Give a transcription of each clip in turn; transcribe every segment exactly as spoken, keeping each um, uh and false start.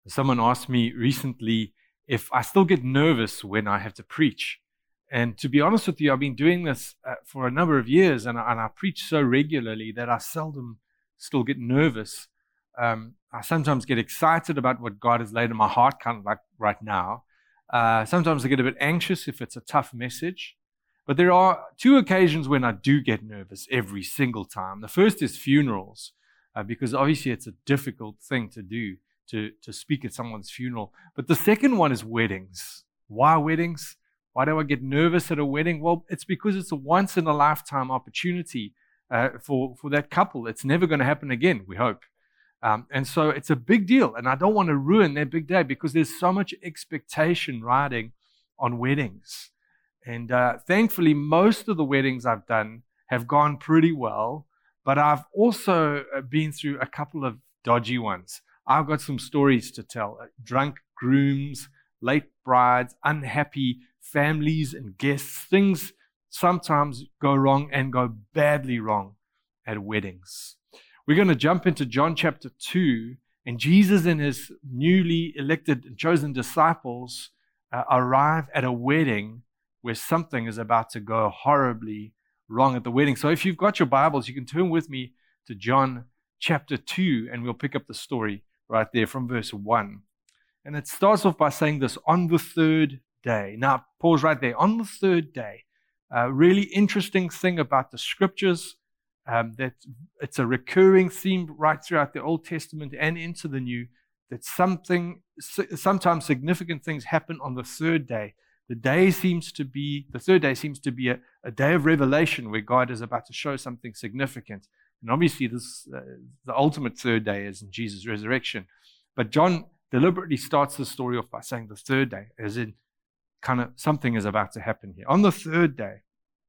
Someone asked me recently if I still get nervous when I have to preach. And to be honest with you, I've been doing this uh, for a number of years, and I, and I preach so regularly that I seldom still get nervous. Um, I sometimes get excited about what God has laid in my heart, kind of like right now. Uh, sometimes I get a bit anxious if it's a tough message. But there are two occasions when I do get nervous every single time. The first is funerals, uh, because obviously it's a difficult thing to do, to, to speak at someone's funeral. But the second one is weddings. Why weddings? Why do I get nervous at a wedding? Well, it's because it's a once-in-a-lifetime opportunity uh, for, for that couple. It's never going to happen again, we hope. Um, and so it's a big deal, and I don't want to ruin their big day because there's so much expectation riding on weddings. And uh, thankfully, most of the weddings I've done have gone pretty well, but I've also been through a couple of dodgy ones. I've got some stories to tell. Drunk grooms, late brides, unhappy families and guests. Things sometimes go wrong and go badly wrong at weddings. We're going to jump into John chapter two, and Jesus and his newly elected and chosen disciples uh, arrive at a wedding where something is about to go horribly wrong at the wedding. So if you've got your Bibles, you can turn with me to John chapter two, and we'll pick up the story right there from verse one. And it starts off by saying this: on the third day. Now, pause right there. On the third day. A really interesting thing about the scriptures, um, that it's a recurring theme right throughout the Old Testament and into the New, that something, sometimes significant things happen on the third day. The day seems to be, the third day seems to be a, a day of revelation where God is about to show something significant. And obviously this, uh, the ultimate third day is in Jesus' resurrection. But John deliberately starts the story off by saying the third day, as in kind of something is about to happen here. On the third day,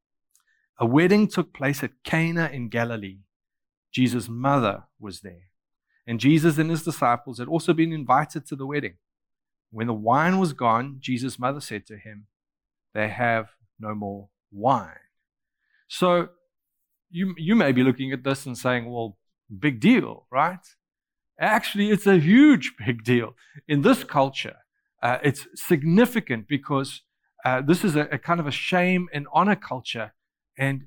a wedding took place at Cana in Galilee. Jesus' mother was there. And Jesus and his disciples had also been invited to the wedding. When the wine was gone, Jesus' mother said to him, "They have no more wine." So you, you may be looking at this and saying, well, big deal, right? Actually, it's a huge big deal. In this culture, uh, it's significant because uh, this is a, a kind of a shame and honor culture. And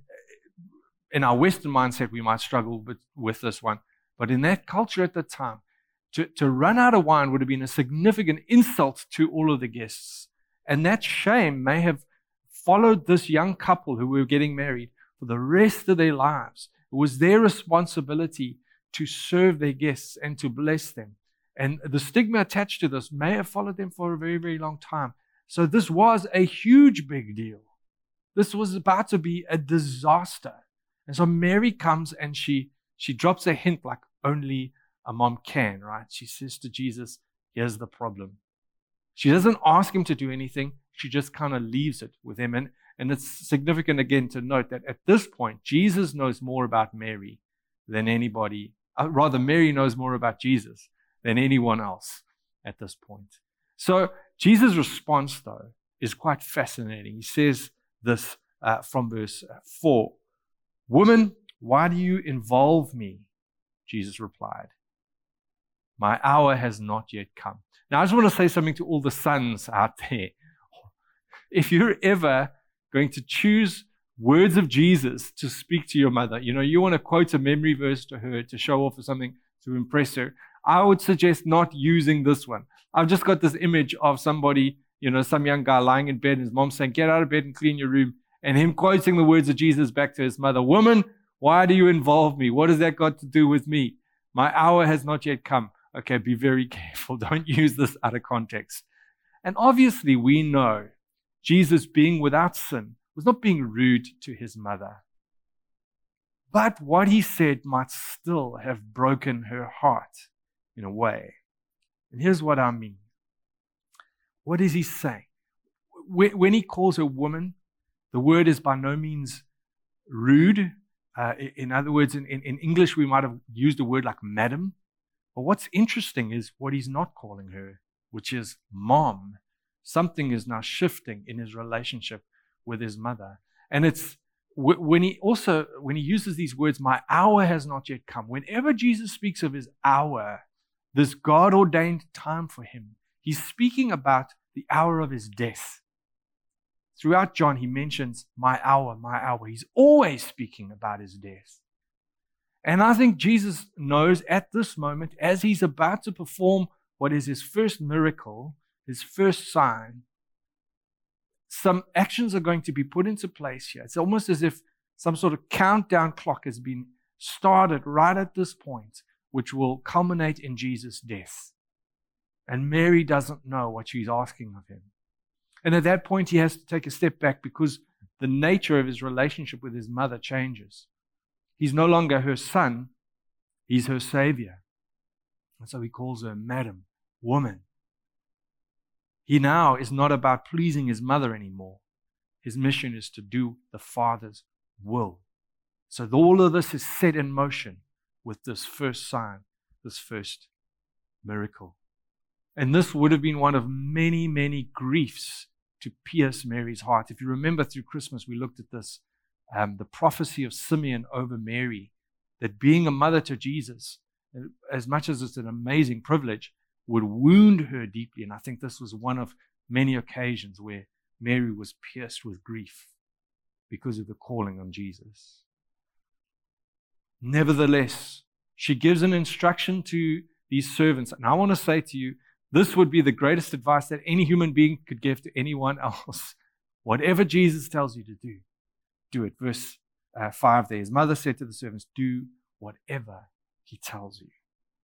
in our Western mindset, we might struggle with, with this one. But in that culture at the time, To, to run out of wine would have been a significant insult to all of the guests. And that shame may have followed this young couple who were getting married for the rest of their lives. It was their responsibility to serve their guests and to bless them. And the stigma attached to this may have followed them for a very, very long time. So this was a huge big deal. This was about to be a disaster. And so Mary comes and she, she drops a hint like only a mom can, right? She says to Jesus, here's the problem. She doesn't ask him to do anything. She just kind of leaves it with him. And, and it's significant again to note that at this point, Jesus knows more about Mary than anybody. Uh, rather, Mary knows more about Jesus than anyone else at this point. So Jesus' response, though, is quite fascinating. He says this uh, from verse four. "Woman, why do you involve me?" Jesus replied, "My hour has not yet come." Now, I just want to say something to all the sons out there. If you're ever going to choose words of Jesus to speak to your mother, you know, you want to quote a memory verse to her to show off or something to impress her, I would suggest not using this one. I've just got this image of somebody, you know, some young guy lying in bed and his mom saying, "Get out of bed and clean your room," and him quoting the words of Jesus back to his mother, "Woman, why do you involve me? What has that got to do with me? My hour has not yet come." Okay, be very careful. Don't use this out of context. And obviously, we know Jesus, being without sin, was not being rude to his mother. But what he said might still have broken her heart in a way. And here's what I mean. What is he saying? When he calls her woman, the word is by no means rude. Uh, in other words, in, in English, we might have used a word like madam. But what's interesting is what he's not calling her, which is mom. Something is now shifting in his relationship with his mother. And it's when he also, when he uses these words, "my hour has not yet come." Whenever Jesus speaks of his hour, this God-ordained time for him. He's speaking about the hour of his death. Throughout John, he mentions my hour, my hour. He's always speaking about his death. And I think Jesus knows at this moment, as he's about to perform what is his first miracle, his first sign, some actions are going to be put into place here. It's almost as if some sort of countdown clock has been started right at this point, which will culminate in Jesus' death. And Mary doesn't know what she's asking of him. And at that point, he has to take a step back because the nature of his relationship with his mother changes. He's no longer her son, he's her savior. And so he calls her Madam, woman. He now is not about pleasing his mother anymore. His mission is to do the Father's will. So all of this is set in motion with this first sign, this first miracle. And this would have been one of many, many griefs to pierce Mary's heart. If you remember through Christmas, we looked at this, um, the prophecy of Simeon over Mary, that being a mother to Jesus, as much as it's an amazing privilege, would wound her deeply. And I think this was one of many occasions where Mary was pierced with grief because of the calling on Jesus. Nevertheless, she gives an instruction to these servants. And I want to say to you, this would be the greatest advice that any human being could give to anyone else. Whatever Jesus tells you to do, do it. Verse uh, five there, his mother said to the servants, do whatever he tells you.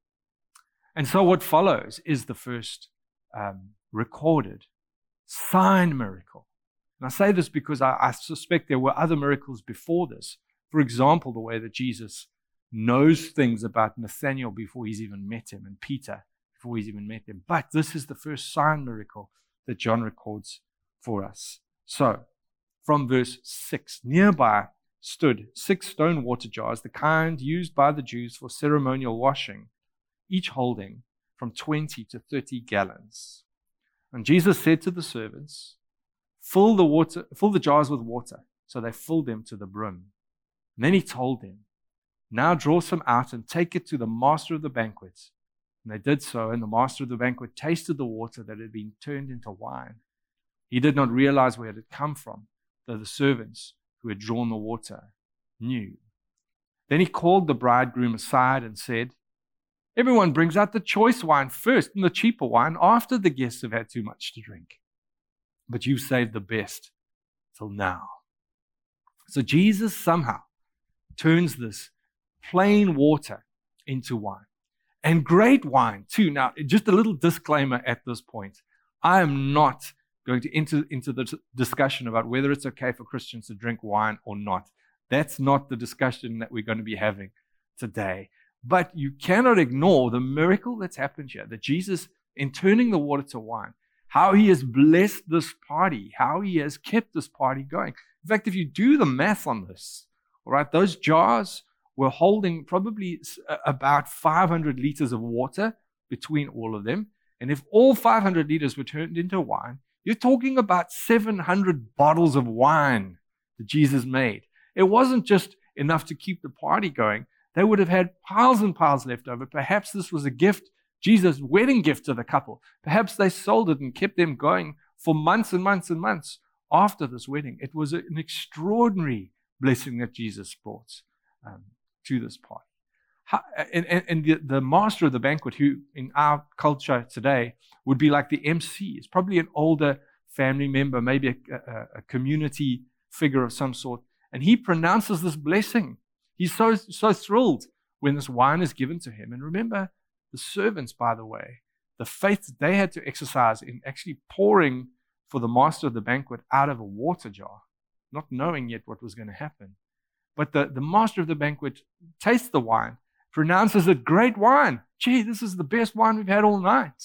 And so what follows is the first um, recorded sign miracle. And I say this because I, I suspect there were other miracles before this. For example, the way that Jesus knows things about Nathanael before he's even met him, and Peter before he's even met him. But this is the first sign miracle that John records for us. So, from verse six, nearby stood six stone water jars, the kind used by the Jews for ceremonial washing, each holding from twenty to thirty gallons. And Jesus said to the servants, fill the water, fill the jars with water. So they filled them to the brim. And then he told them, now draw some out and take it to the master of the banquet. And they did so, and the master of the banquet tasted the water that had been turned into wine. He did not realize where it had come from, though the servants who had drawn the water knew. Then he called the bridegroom aside and said, everyone brings out the choice wine first and the cheaper wine after the guests have had too much to drink. But you've saved the best till now. So Jesus somehow turns this plain water into wine. And great wine too. Now, just a little disclaimer at this point. I am not going to enter into the discussion about whether it's okay for Christians to drink wine or not. That's not the discussion that we're going to be having today. But you cannot ignore the miracle that's happened here, that Jesus, in turning the water to wine, how he has blessed this party, how he has kept this party going. In fact, if you do the math on this, all right, those jars were holding probably about five hundred liters of water between all of them. And if all five hundred liters were turned into wine, you're talking about seven hundred bottles of wine that Jesus made. It wasn't just enough to keep the party going. They would have had piles and piles left over. Perhaps this was a gift, Jesus' wedding gift to the couple. Perhaps they sold it and kept them going for months and months and months after this wedding. It was an extraordinary blessing that Jesus brought um, to this party. How, and and, and the, the master of the banquet, who in our culture today would be like the M C, is probably an older family member, maybe a, a, a community figure of some sort. And he pronounces this blessing. He's so, so thrilled when this wine is given to him. And remember, the servants, by the way, the faith that they had to exercise in actually pouring for the master of the banquet out of a water jar, not knowing yet what was going to happen. But the, the master of the banquet tastes the wine, pronounces it great wine. Gee, this is the best wine we've had all night.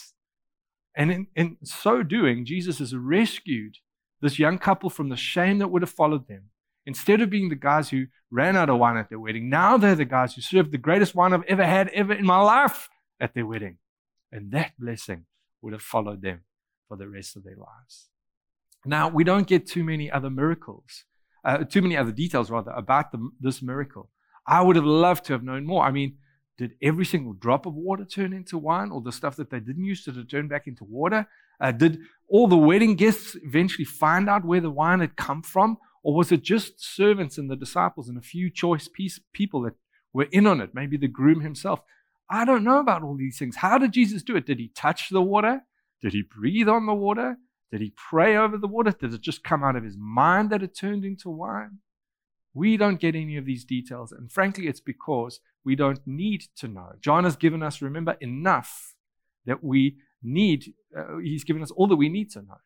And in, in so doing, Jesus has rescued this young couple from the shame that would have followed them. Instead of being the guys who ran out of wine at their wedding, now they're the guys who served the greatest wine I've ever had ever in my life at their wedding. And that blessing would have followed them for the rest of their lives. Now, we don't get too many other miracles, uh, too many other details rather, about the, this miracle. I would have loved to have known more. I mean, Did every single drop of water turn into wine, or the stuff that they didn't use to turn back into water? Uh, did all the wedding guests eventually find out where the wine had come from? Or was it just servants and the disciples and a few choice piece, people that were in on it? Maybe the groom himself. I don't know about all these things. How did Jesus do it? Did he touch the water? Did he breathe on the water? Did he pray over the water? Did it just come out of his mind that it turned into wine? We don't get any of these details. And frankly, it's because we don't need to know. John has given us, remember, enough that we need. Uh, he's given us all that we need to know.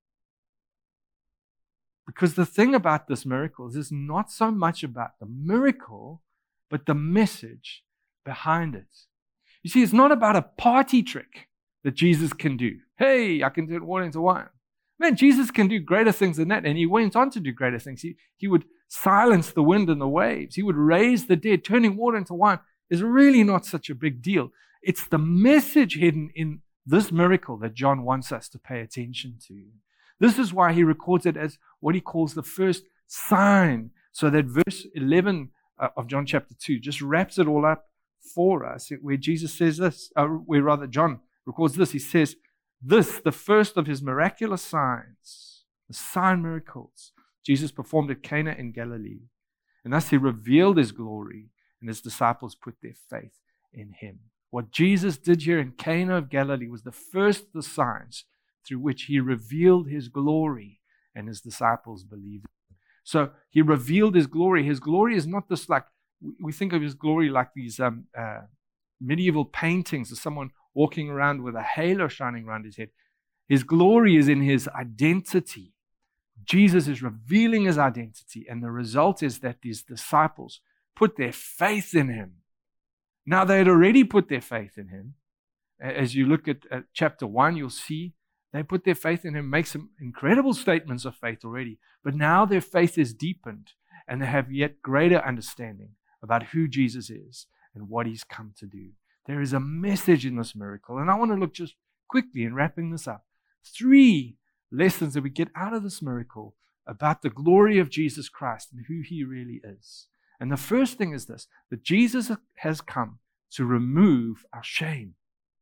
Because the thing about this miracle is it's not so much about the miracle, but the message behind it. You see, it's not about a party trick that Jesus can do. Hey, I can turn water into wine. Man, Jesus can do greater things than that. And he went on to do greater things. He, he would silence the wind and the waves. He would raise the dead. Turning water into wine is really not such a big deal. It's the message hidden in this miracle that John wants us to pay attention to. This is why he records it as what he calls the first sign. So that verse eleven of John chapter two just wraps it all up for us, where Jesus says this, uh, where rather John records this. He says, this, the first of his miraculous signs, the sign miracles, Jesus performed at Cana in Galilee. And thus he revealed his glory, and his disciples put their faith in him. What Jesus did here in Cana of Galilee was the first of the signs through which he revealed his glory, and his disciples believed him. So he revealed his glory. His glory is not this like, we think of his glory like these um, uh, medieval paintings of someone walking around with a halo shining around his head. His glory is in his identity. Jesus is revealing his identity, and the result is that these disciples put their faith in him. Now, they had already put their faith in him. As you look at, at chapter one, you'll see they put their faith in him, make some incredible statements of faith already. But now their faith is deepened, and they have yet greater understanding about who Jesus is and what he's come to do. There is a message in this miracle, and I want to look just quickly in wrapping this up. Three lessons that we get out of this miracle about the glory of Jesus Christ and who he really is. And the first thing is this, that Jesus has come to remove our shame.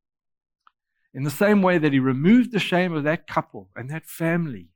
In the same way that he removed the shame of that couple and that family,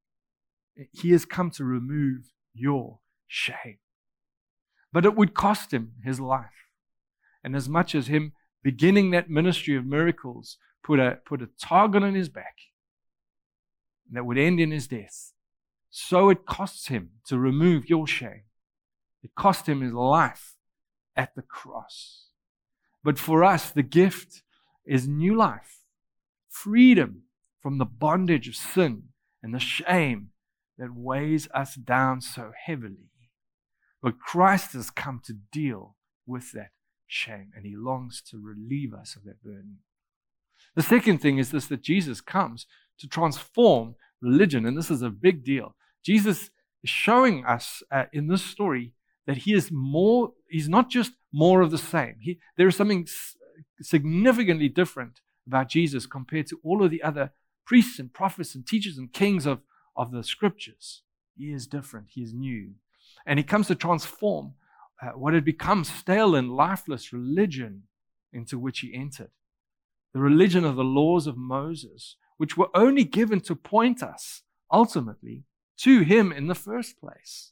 he has come to remove your shame. But it would cost him his life. And as much as him beginning that ministry of miracles put a, put a target on his back that would end in his death, so it costs him to remove your shame. It cost him his life at the cross. But for us, the gift is new life, freedom from the bondage of sin and the shame that weighs us down so heavily. But Christ has come to deal with that shame, and he longs to relieve us of that burden. The second thing is this, that Jesus comes to transform religion, and this is a big deal. Jesus is showing us uh, in this story that he is more, he's not just more of the same. He, there is something s- significantly different about Jesus compared to all of the other priests and prophets and teachers and kings of, of the scriptures. He is different. He is new. And he comes to transform uh, what had become stale and lifeless religion into which he entered. The religion of the laws of Moses, which were only given to point us ultimately to him in the first place.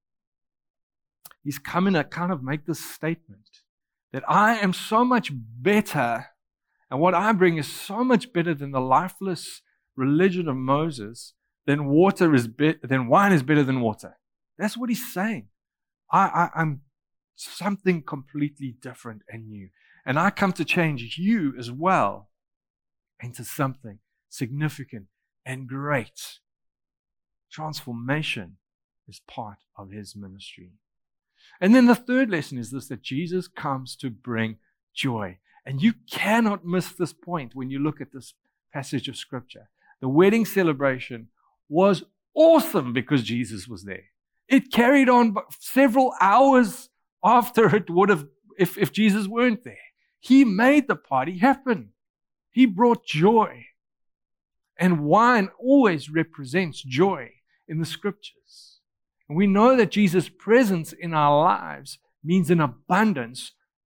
He's coming to kind of make this statement that I am so much better, and what I bring is so much better than the lifeless religion of Moses, then water is be- then wine is better than water. That's what he's saying. I, I, I'm something completely different and new. And I come to change you as well into something significant and great. Transformation is part of his ministry. And then the third lesson is this, that Jesus comes to bring joy. And you cannot miss this point when you look at this passage of Scripture. The wedding celebration was awesome because Jesus was there. It carried on several hours after it would have, if, if Jesus weren't there. He made the party happen. He brought joy. And wine always represents joy in the Scriptures. And we know that Jesus' presence in our lives means an abundance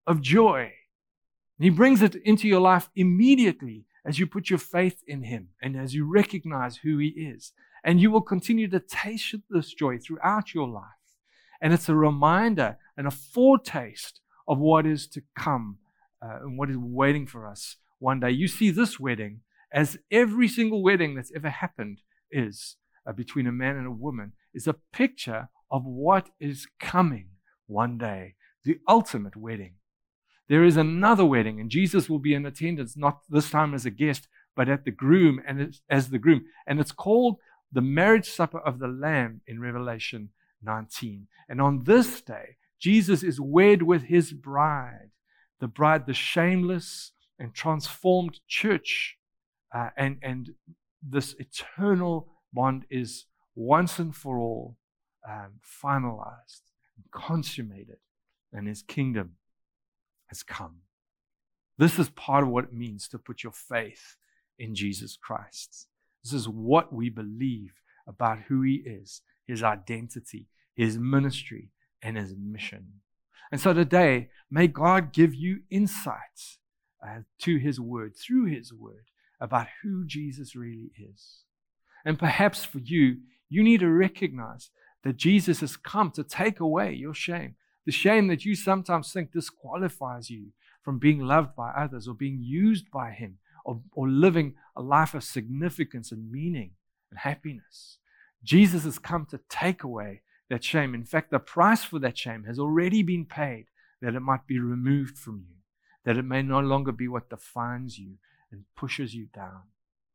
of joy. And He brings it into your life immediately as you put your faith in Him and as you recognize who He is. And you will continue to taste this joy throughout your life. And it's a reminder and a foretaste of what is to come uh, and what is waiting for us one day. You see this wedding as every single wedding that's ever happened is uh, between a man and a woman, is a picture of what is coming one day, the ultimate wedding. There is another wedding, and Jesus will be in attendance, not this time as a guest, but at the groom and as the groom. And it's called the marriage supper of the Lamb in Revelation nineteen. And on this day, Jesus is wed with His bride, the bride, the shameless and transformed church. Uh, and, and this eternal bond is once and for all um, finalized, consummated, and His kingdom has come. This is part of what it means to put your faith in Jesus Christ. This is what we believe about who He is, His identity, His ministry, and His mission. And so today, may God give you insights uh, to His word, through His word, about who Jesus really is. And perhaps for you, you need to recognize that Jesus has come to take away your shame, the shame that you sometimes think disqualifies you from being loved by others or being used by Him or, or living a life of significance and meaning and happiness. Jesus has come to take away that shame. In fact, the price for that shame has already been paid, that it might be removed from you, that it may no longer be what defines you and pushes you down.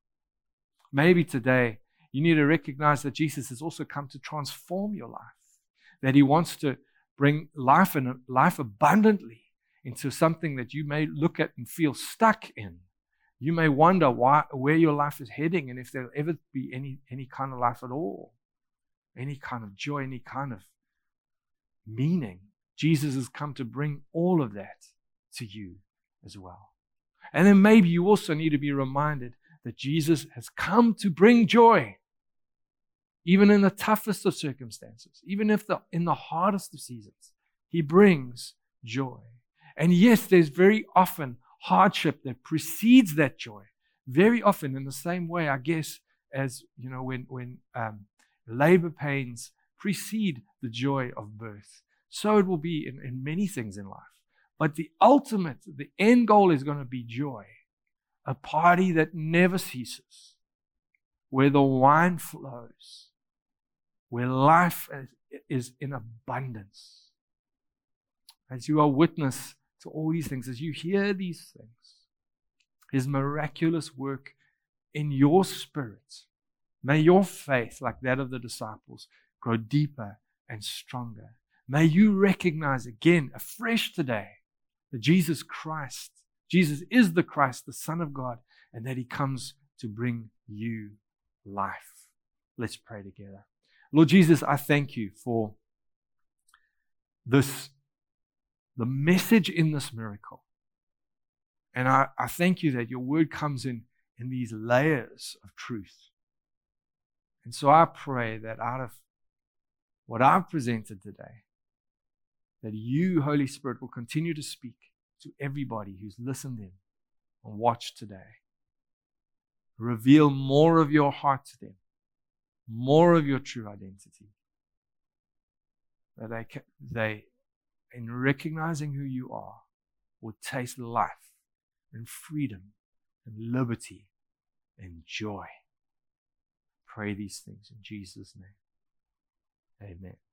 Maybe today you need to recognize that Jesus has also come to transform your life, that He wants to bring life and life abundantly into something that you may look at and feel stuck in. You may wonder why, where your life is heading and if there'll ever be any, any kind of life at all, any kind of joy, any kind of meaning. Jesus has come to bring all of that to you as well. And then maybe you also need to be reminded that Jesus has come to bring joy, even in the toughest of circumstances, even if the, in the hardest of seasons. He brings joy. And yes, there's very often hardship that precedes that joy. Very often in the same way, I guess, as you know, when, when um, labor pains precede the joy of birth. So it will be in, in many things in life. But the ultimate, the end goal is going to be joy. A party that never ceases, where the wine flows, where life is in abundance. As you are witness to all these things, as you hear these things, His miraculous work in your spirit, may your faith, like that of the disciples, grow deeper and stronger. May you recognize again, afresh today, that Jesus Christ, Jesus is the Christ, the Son of God, and that He comes to bring you life. Let's pray together. Lord Jesus, I thank You for this, the message in this miracle. And I, I thank You that Your word comes in in these layers of truth. And so I pray that out of what I've presented today, that You, Holy Spirit, will continue to speak to everybody who's listened in and watched today. Reveal more of Your heart to them, more of Your true identity. That they, can, they, in recognizing who You are, will taste life and freedom and liberty and joy. Pray these things in Jesus' name. Amen.